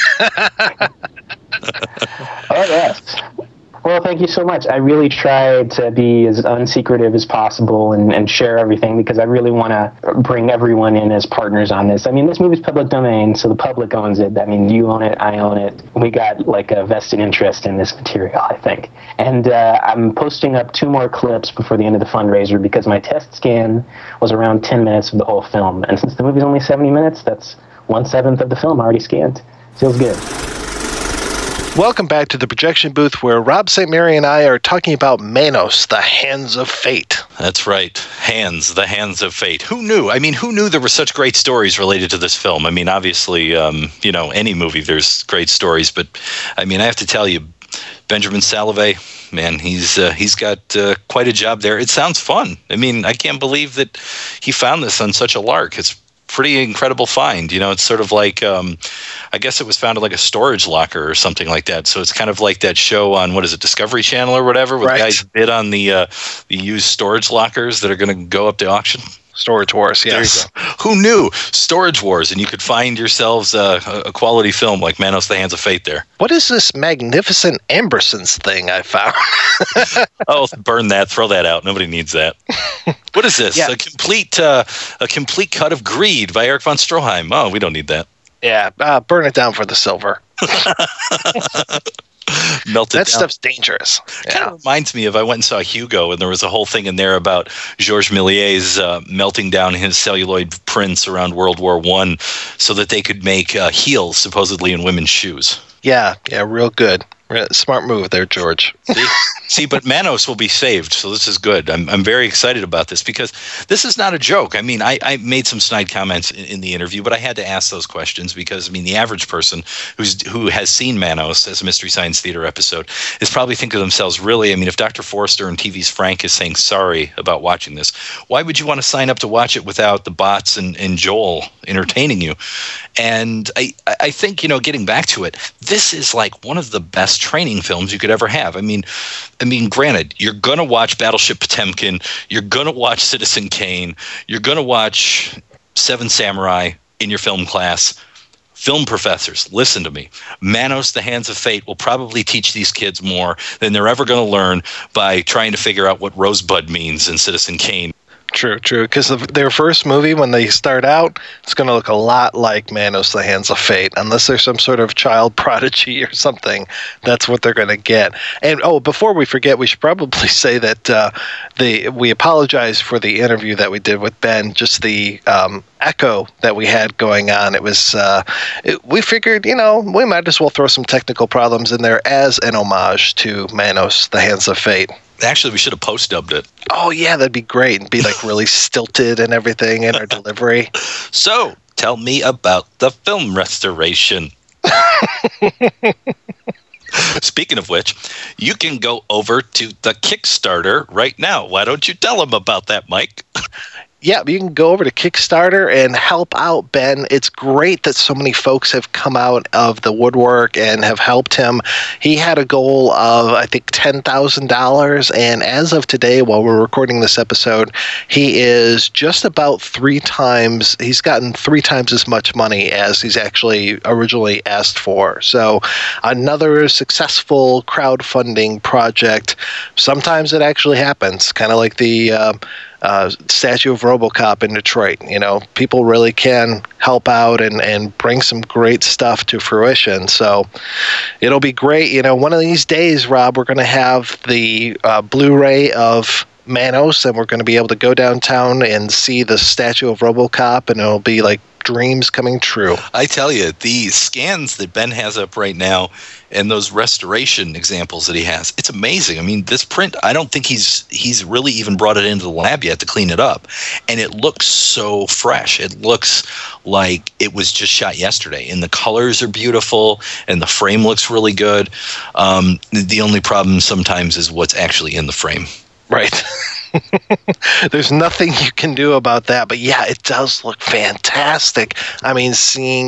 [SPEAKER 11] Oh, yes. Well, thank you so much. I really tried to be as unsecretive as possible and share everything because I really want to bring everyone in as partners on this. I mean, this movie's public domain, so the public owns it. I mean, you own it, I own it. We got like a vested interest in this material, I think. And I'm posting up 2 more clips before the end of the fundraiser because my test scan was around 10 minutes of the whole film. And since the movie's only 70 minutes, that's 1/7 of the film already scanned. Feels good.
[SPEAKER 1] Welcome back to the projection booth where Rob St. Mary and I are talking about Manos, the Hands of Fate.
[SPEAKER 6] That's right. Hands, the Hands of Fate. Who knew? I mean, who knew there were such great stories related to this film? I mean, obviously, any movie, there's great stories. But, I mean, I have to tell you, Benjamin Salovey, man, he's got quite a job there. It sounds fun. I mean, I can't believe that he found this on such a lark. It's pretty incredible find. You know, it's sort of like, I guess it was found in like a storage locker or something like that. So it's kind of like that show on, what is it, Discovery Channel or whatever, where guys bid on the used storage lockers that are going to go up to auction.
[SPEAKER 1] Storage Wars, yes.
[SPEAKER 6] Who knew? Storage Wars, and you could find yourselves a quality film like Manos, the Hands of Fate there.
[SPEAKER 1] What is this magnificent Ambersons thing I found?
[SPEAKER 6] Oh, burn that. Throw that out. Nobody needs that. What is this? Yeah. A complete cut of Greed by Eric von Stroheim. Oh, we don't need that.
[SPEAKER 1] Yeah, burn it down for the silver.
[SPEAKER 6] Melted
[SPEAKER 1] that
[SPEAKER 6] down.
[SPEAKER 1] Stuff's dangerous.
[SPEAKER 6] Kind of reminds me of, I went and saw Hugo, and there was a whole thing in there about Georges Méliès melting down his celluloid prints around World War I so that they could make heels, supposedly, in women's shoes.
[SPEAKER 1] Yeah, real good. Smart move there, George.
[SPEAKER 6] See, but Manos will be saved, so this is good. I'm very excited about this because this is not a joke. I mean, I made some snide comments in the interview, but I had to ask those questions because, I mean, the average person who has seen Manos as a Mystery Science Theater episode is probably thinking to themselves, really, I mean, if Dr. Forrester and TV's Frank is saying sorry about watching this, why would you want to sign up to watch it without the bots and Joel entertaining you? And I think, getting back to it, this is like one of the best training films you could ever have. I mean, granted, you're going to watch Battleship Potemkin, you're going to watch Citizen Kane, you're going to watch Seven Samurai in your film class. Film professors, listen to me. Manos, the Hands of Fate will probably teach these kids more than they're ever going to learn by trying to figure out what Rosebud means in Citizen Kane.
[SPEAKER 1] True. Because their first movie, when they start out, it's going to look a lot like Manos: The Hands of Fate, unless there's some sort of child prodigy or something. That's what they're going to get. And before we forget, we should probably say that we apologize for the interview that we did with Ben. Just the echo that we had going on. It was we figured, we might as well throw some technical problems in there as an homage to Manos: The Hands of Fate.
[SPEAKER 6] Actually, we should have post-dubbed it.
[SPEAKER 1] Oh, yeah, that'd be great. And be like really stilted and everything in our delivery.
[SPEAKER 6] So, tell me about the film restoration. Speaking of which, you can go over to the Kickstarter right now. Why don't you tell them about that, Mike?
[SPEAKER 1] Yeah, you can go over to Kickstarter and help out Ben. It's great that so many folks have come out of the woodwork and have helped him. He had a goal of, I think, $10,000. And as of today, while we're recording this episode, he is just about he's gotten 3 times as much money as he's actually originally asked for. So another successful crowdfunding project. Sometimes it actually happens, kind of like the statue of RoboCop in Detroit. People really can help out and bring some great stuff to fruition. So it'll be great. One of these days, Rob, we're going to have the Blu-ray of Manos, and we're going to be able to go downtown and see the statue of RoboCop, and it'll be like dreams coming true.
[SPEAKER 6] I tell you, the scans that Ben has up right now and those restoration examples that he has, it's amazing. I mean, this print, I don't think he's really even brought it into the lab yet to clean it up. And it looks so fresh. It looks like it was just shot yesterday. And the colors are beautiful, and the frame looks really good. The only problem sometimes is what's actually in the frame.
[SPEAKER 1] Right. There's nothing you can do about that, but yeah, it does look fantastic. I mean, seeing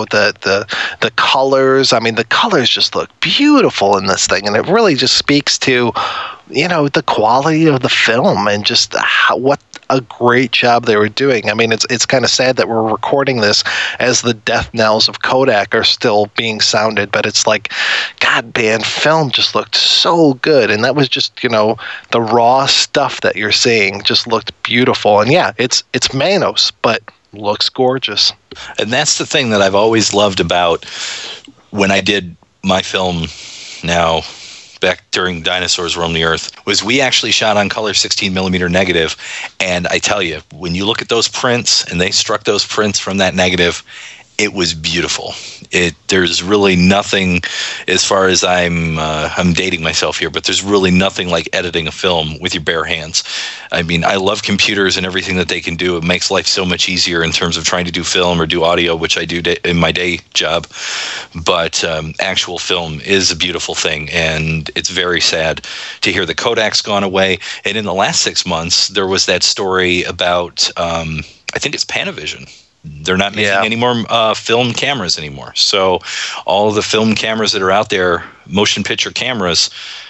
[SPEAKER 1] the colors. I mean, the colors just look beautiful in this thing, and it really just speaks to the quality of the film and just what a great job they were doing. I mean, it's kind of sad that we're recording this as the death knells of Kodak are still being sounded, but it's like, God, man, film just looked so good, and that was just the raw stuff that you're seeing just looked beautiful. And yeah, it's Manos, but looks gorgeous.
[SPEAKER 6] And that's the thing that I've always loved about when I did my film now back during Dinosaurs Roam the Earth, was we actually shot on color 16mm negative. And I tell you, when you look at those prints and they struck those prints from that negative, it was beautiful. There's really nothing, as far as I'm dating myself here, but there's really nothing like editing a film with your bare hands. I mean, I love computers and everything that they can do. It makes life so much easier in terms of trying to do film or do audio, which I do in my day job. But actual film is a beautiful thing, and it's very sad to hear that Kodak's gone away. And in the last 6 months, there was that story about, I think it's Panavision. They're not making any more film cameras anymore. So all of the film cameras that are out there, motion picture cameras,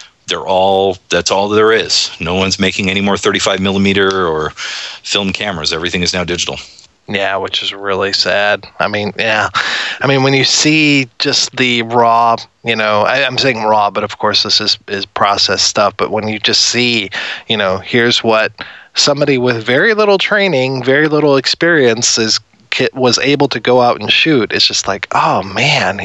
[SPEAKER 6] that's all there is. No one's making any more 35mm or film cameras. Everything is now digital.
[SPEAKER 1] Yeah, which is really sad. I mean, yeah. I mean, when you see just the raw, I'm saying raw, but of course this is processed stuff. But when you just see, here's what somebody with very little training, very little experience was able to go out and shoot. It's just like, oh man,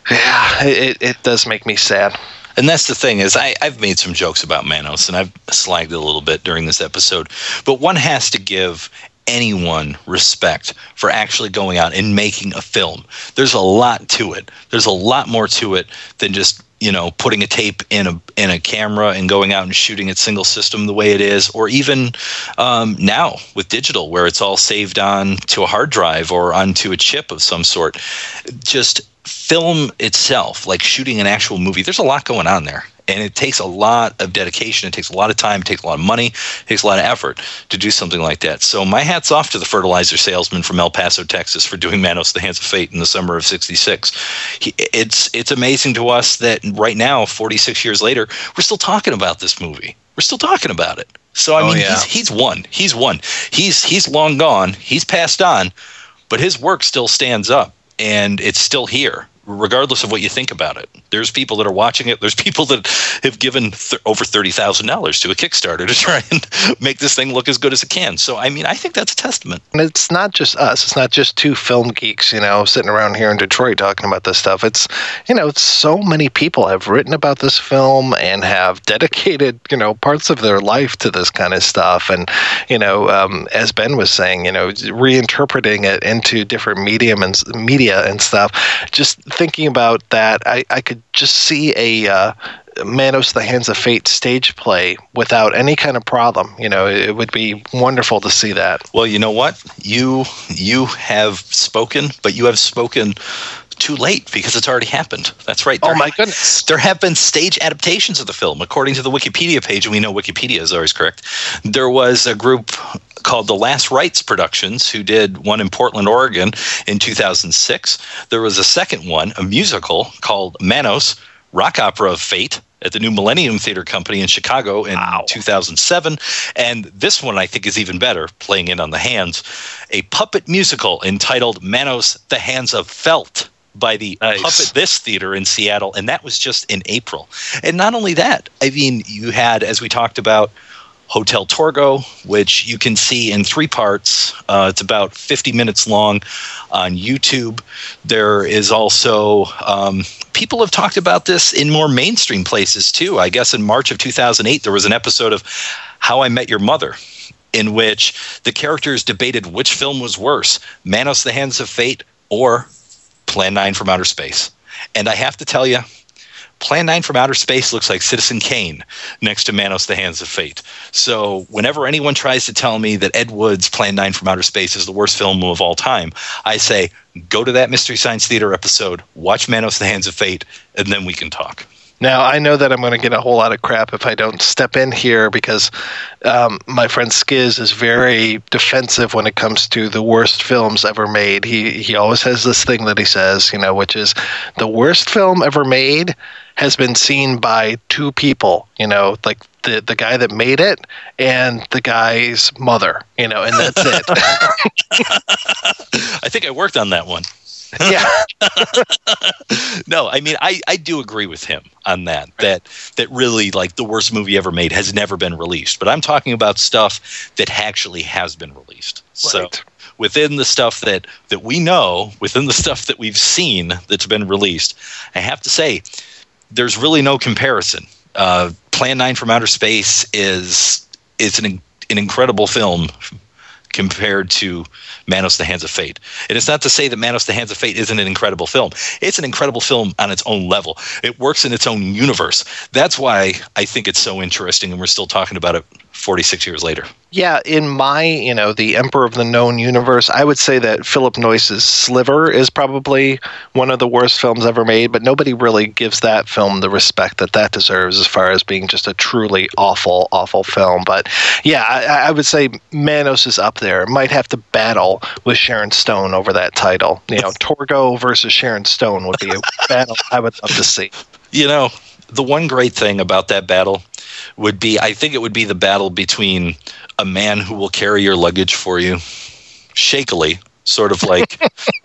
[SPEAKER 1] it does make me sad.
[SPEAKER 6] And that's the thing is I've made some jokes about Manos, and I've slagged it a little bit during this episode, but one has to give anyone respect for actually going out and making a film. There's a lot to it. There's a lot more to it than just putting a tape in a camera and going out and shooting it single system the way it is, or even now with digital where it's all saved on to a hard drive or onto a chip of some sort. Just film itself, like shooting an actual movie, there's a lot going on there. And it takes a lot of dedication. It takes a lot of time. It takes a lot of money. It takes a lot of effort to do something like that. So my hat's off to the fertilizer salesman from El Paso, Texas, for doing Manos: The Hands of Fate in the summer of '66. It's amazing to us that right now, 46 years later, we're still talking about this movie. We're still talking about it. So I mean, he's won. He's won. He's long gone. He's passed on, but his work still stands up, and it's still here, regardless of what you think about it. There's people that are watching it. There's people that have given over $30,000 to a Kickstarter to try and make this thing look as good as it can. So, I mean, I think that's a testament.
[SPEAKER 1] And it's not just us. It's not just two film geeks, you know, sitting around here in Detroit talking about this stuff. It's, you know, so many people have written about this film and have dedicated, you know, parts of their life to this kind of stuff. And, you know, as Ben was saying, you know, reinterpreting it into different media and stuff. Just thinking about that, I could just see a Manos: The Hands of Fate stage play without any kind of problem. You know, it would be wonderful to see that.
[SPEAKER 6] Well, you know what? You have spoken, but you have spoken too late because it's already happened. That's right.
[SPEAKER 1] Oh, my goodness.
[SPEAKER 6] There have been stage adaptations of the film. According to the Wikipedia page, and we know Wikipedia is always correct, there was a group called the Last Rites Productions who did one in Portland, Oregon in 2006. There was a second one, a musical called Manos, Rock Opera of Fate, at the New Millennium Theater Company in Chicago in 2007. And this one I think is even better, playing in on the hands, a puppet musical entitled Manos: The Hands of Felt by the Puppet This Theater in Seattle, and that was just in April. And not only that, I mean, you had, as we talked about, Hotel Torgo, which you can see in 3 parts. It's about 50 minutes long on YouTube. There is also, people have talked about this in more mainstream places too. I guess in March of 2008, there was an episode of How I Met Your Mother, in which the characters debated which film was worse, Manos: The Hands of Fate or Plan 9 from Outer Space. And I have to tell you, Plan 9 from Outer Space looks like Citizen Kane next to Manos: The Hands of Fate. So whenever anyone tries to tell me that Ed Wood's Plan 9 from Outer Space is the worst film of all time, I say, go to that Mystery Science Theater episode, watch Manos: The Hands of Fate, and then we can talk.
[SPEAKER 1] Now, I know that I'm going to get a whole lot of crap if I don't step in here because my friend Skiz is very defensive when it comes to the worst films ever made. He always has this thing that he says, you know, which is the worst film ever made has been seen by 2 people, you know, like the guy that made it and the guy's mother, you know, and that's it.
[SPEAKER 6] I think I worked on that one.
[SPEAKER 1] Yeah.
[SPEAKER 6] No, I mean, I do agree with him on that really, like, the worst movie ever made has never been released. But I'm talking about stuff that actually has been released. Right. So within the stuff that we know, within the stuff that we've seen that's been released, I have to say, there's really no comparison. Plan 9 from Outer Space is an incredible film compared to Manos: The Hands of Fate. And it's not to say that Manos: The Hands of Fate isn't an incredible film. It's an incredible film on its own level. It works in its own universe. That's why I think it's so interesting, and we're still talking about it 46 years later.
[SPEAKER 1] Yeah, in my, you know, the Emperor of the Known Universe, I would say that Philip Noyce's Sliver is probably one of the worst films ever made, but nobody really gives that film the respect that deserves as far as being just a truly awful, awful film. But yeah, I would say Manos is up there. It might have to battle with Sharon Stone over that title. You know, Torgo versus Sharon Stone would be a battle I would love to see.
[SPEAKER 6] You know, the one great thing about that battle would be, I think it would be the battle between a man who will carry your luggage for you shakily, sort of like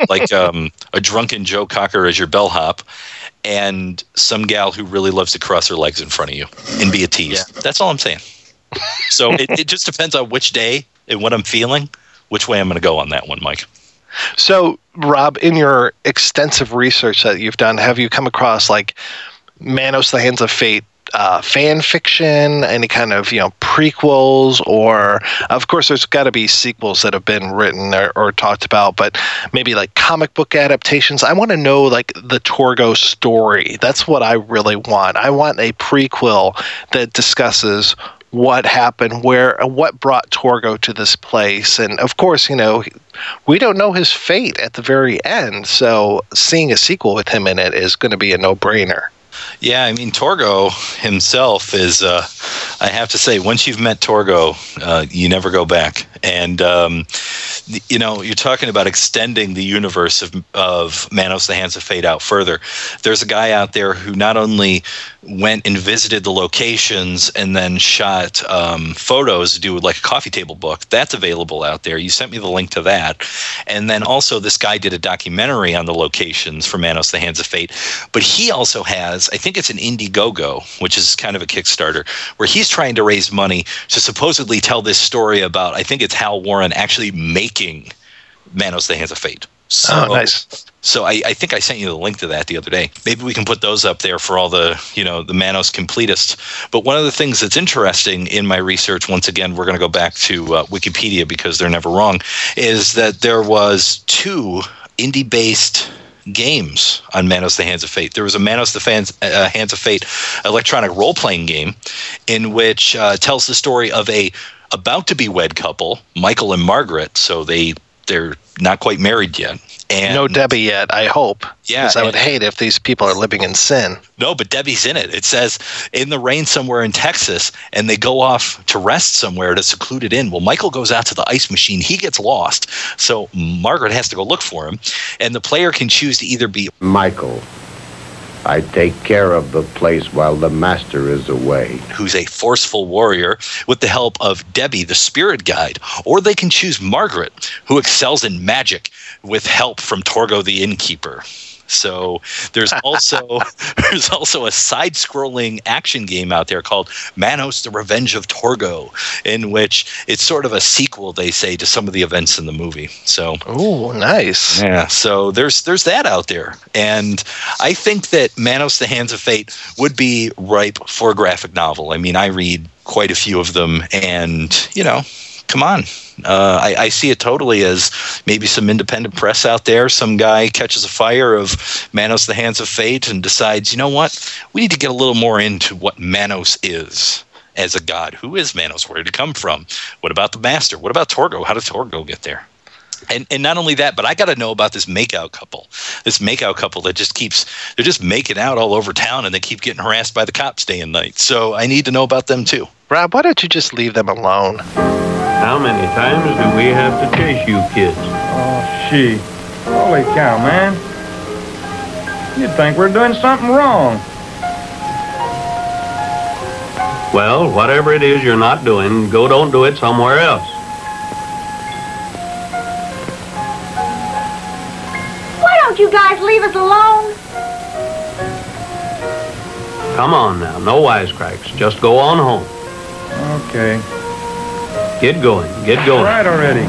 [SPEAKER 6] a drunken Joe Cocker as your bellhop, and some gal who really loves to cross her legs in front of you and be a tease. Yeah. That's all I'm saying. So it just depends on which day and what I'm feeling, which way I'm going to go on that one, Mike.
[SPEAKER 1] So, Rob, in your extensive research that you've done, have you come across like Manos: The Hands of Fate fan fiction, any kind of, you know, prequels, or of course there's got to be sequels that have been written or talked about, but maybe like comic book adaptations? I want to know like the Torgo story. That's what I really want. I want a prequel that discusses what happened, what brought Torgo to this place. And of course, you know, we don't know his fate at the very end, so seeing a sequel with him in it is going to be a no-brainer.
[SPEAKER 6] Yeah, I mean, Torgo himself is, I have to say, once you've met Torgo, you never go back. And you know, you're talking about extending the universe of Manos: The Hands of Fate out further. There's a guy out there who not only went and visited the locations and then shot photos to do like a coffee table book. That's available out there. You sent me the link to that. And then also this guy did a documentary on the locations for Manos: The Hands of Fate. But he also has, I think it's an Indiegogo, which is kind of a Kickstarter, where he's trying to raise money to supposedly tell this story about, I think it's Hal Warren actually making Manos: The Hands of Fate. So,
[SPEAKER 1] nice.
[SPEAKER 6] So I think I sent you the link to that the other day. Maybe we can put those up there for all the, the Manos completists. But one of the things that's interesting in my research, once again, we're going to go back to Wikipedia because they're never wrong, is that there was 2 indie-based games on Manos: The Hands of Fate. There was a Manos: The Hands of Fate electronic role-playing game in which tells the story of a about-to-be-wed couple, Michael and Margaret. So they're not quite married yet. And
[SPEAKER 1] no Debbie yet, I hope.
[SPEAKER 6] Yeah.
[SPEAKER 1] Because I would hate if these people are living in sin.
[SPEAKER 6] No, but Debbie's in it. It says in the rain somewhere in Texas, and they go off to rest somewhere at a secluded inn. Well, Michael goes out to the ice machine. He gets lost. So Margaret has to go look for him. And the player can choose to either be
[SPEAKER 2] Michael, I take care of the place while the master is away.
[SPEAKER 6] Who's a forceful warrior with the help of Debbie, the spirit guide, or they can choose Margaret, who excels in magic with help from Torgo the innkeeper. So there's also a side-scrolling action game out there called Manos: The Revenge of Torgo, in which it's sort of a sequel, they say, to some of the events in the movie. So,
[SPEAKER 1] oh, nice.
[SPEAKER 6] Yeah, so there's that out there. And I think that Manos: The Hands of Fate would be ripe for a graphic novel. I mean, I read quite a few of them, and, come on. I see it totally as maybe some independent press out there. Some guy catches a fire of Manos: The Hands of Fate and decides, you know what? We need to get a little more into what Manos is as a god. Who is Manos? Where did he come from? What about the master? What about Torgo? How did Torgo get there? And not only that, but I got to know about this makeout couple. This makeout couple that they're just making out all over town, and they keep getting harassed by the cops day and night. So I need to know about them too.
[SPEAKER 1] Rob, why don't you just leave them alone?
[SPEAKER 12] How many times do we have to chase you kids?
[SPEAKER 13] Oh, gee. Holy cow, man. You'd think we're doing something wrong.
[SPEAKER 12] Well, whatever it is you're not doing, don't do it somewhere else.
[SPEAKER 4] Why don't you guys leave us alone?
[SPEAKER 12] Come on now, no wisecracks. Just go on home.
[SPEAKER 13] Okay.
[SPEAKER 12] Get going.
[SPEAKER 13] All right already.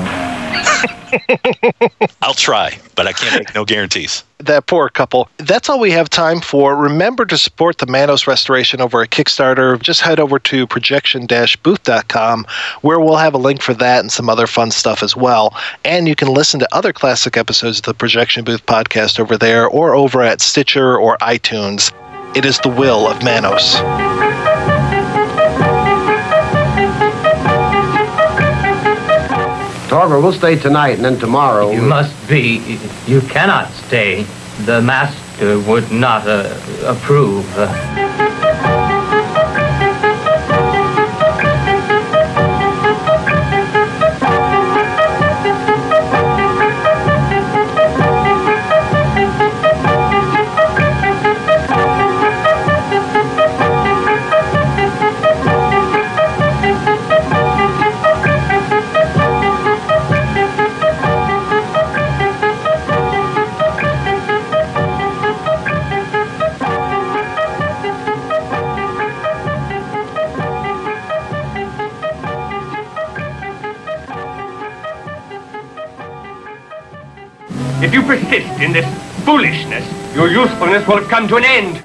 [SPEAKER 6] I'll try, but I can't make no guarantees.
[SPEAKER 1] That poor couple. That's all we have time for. Remember to support the Manos restoration over at Kickstarter. Just head over to projection-booth.com, where we'll have a link for that and some other fun stuff as well. And you can listen to other classic episodes of the Projection Booth podcast over there or over at Stitcher or iTunes. It is the will of Manos.
[SPEAKER 2] Torgo, we'll stay tonight, and then tomorrow...
[SPEAKER 3] You cannot stay. The master would not approve.
[SPEAKER 5] If you persist in this foolishness, your usefulness will come to an end.